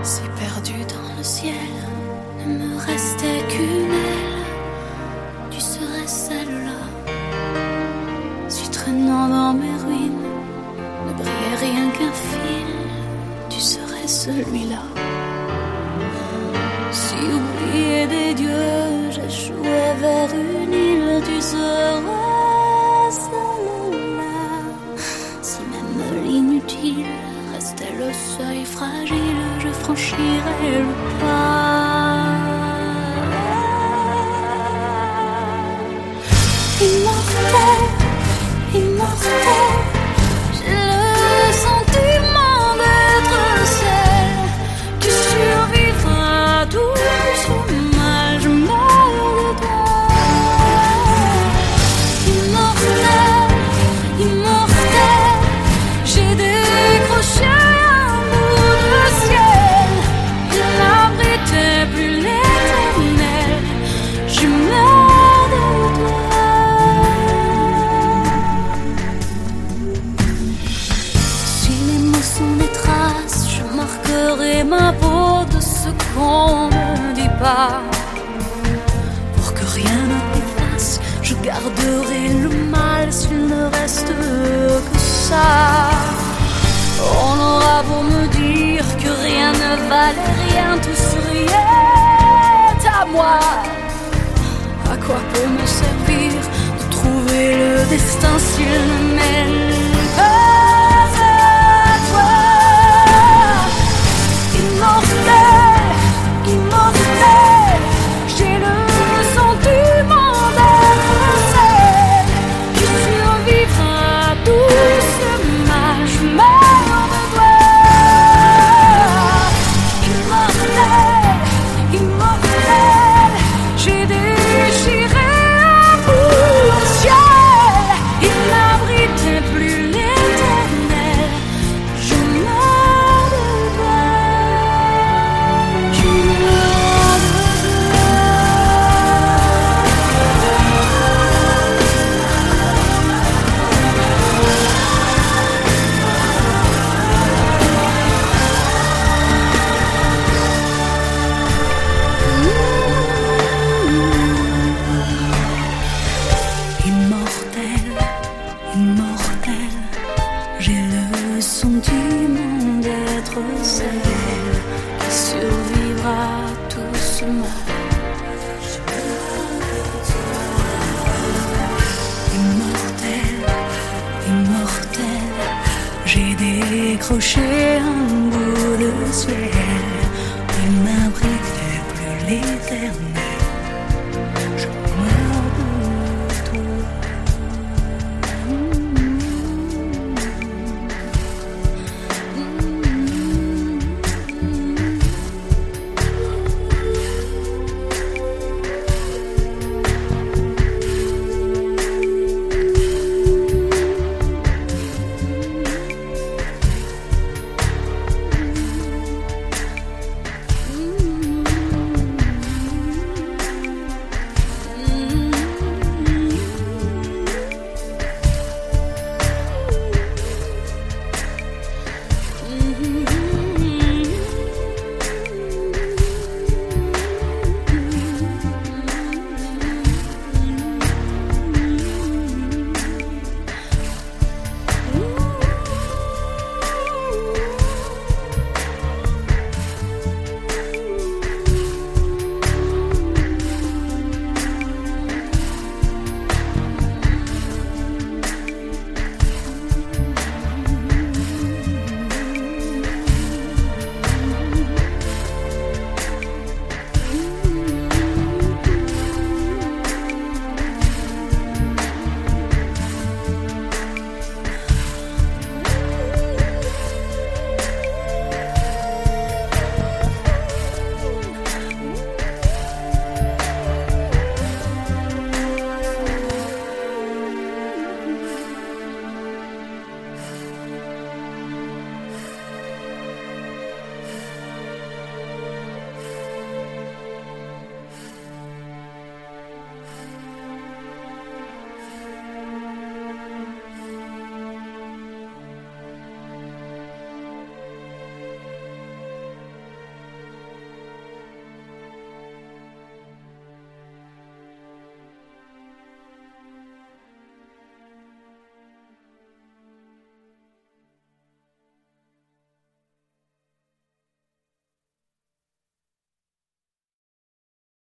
Si perdu dans le ciel ne me restait qu'une aile, tu serais celle-là. Si traînant dans mes ruines ne brillait rien qu'un fil, tu serais celui-là. Si oublié des dieux j'échouais vers une île, tu serais celle-là. Si même l'inutile restait le seuil fragile, je franchirais le pas. Immortel, immortel, j'ai le sentiment d'être celle qui survivra à tout ce mal. Je meurs de toi. Immortel, immortel, j'ai décroché un bout de ciel. Il n'abritait plus l'éternel. Je meurs de toi. Je marquerai ma peau de ce qu'on ne dit pas. Pour que rien ne t'efface, je garderai le mal s'il ne reste que ça. On aura beau me dire que rien ne valait rien, tout serait à moi. À quoi peut me servir de trouver le destin s'il ne mène pas? Immortel, immortel, j'ai le sentiment d'être celle qui survivra à tout ce mal. Je meurs de toi. Immortel, immortel, j'ai déchiré un bout de ciel. Il n'abritait plus l'éternel. Je meurs de toi. Immortel, j'ai le sentiment d'être celle qui survivra à tout ce mal. Immortel, immortel, j'ai décroché un bout de ciel. Il n'abritait plus l'éternel.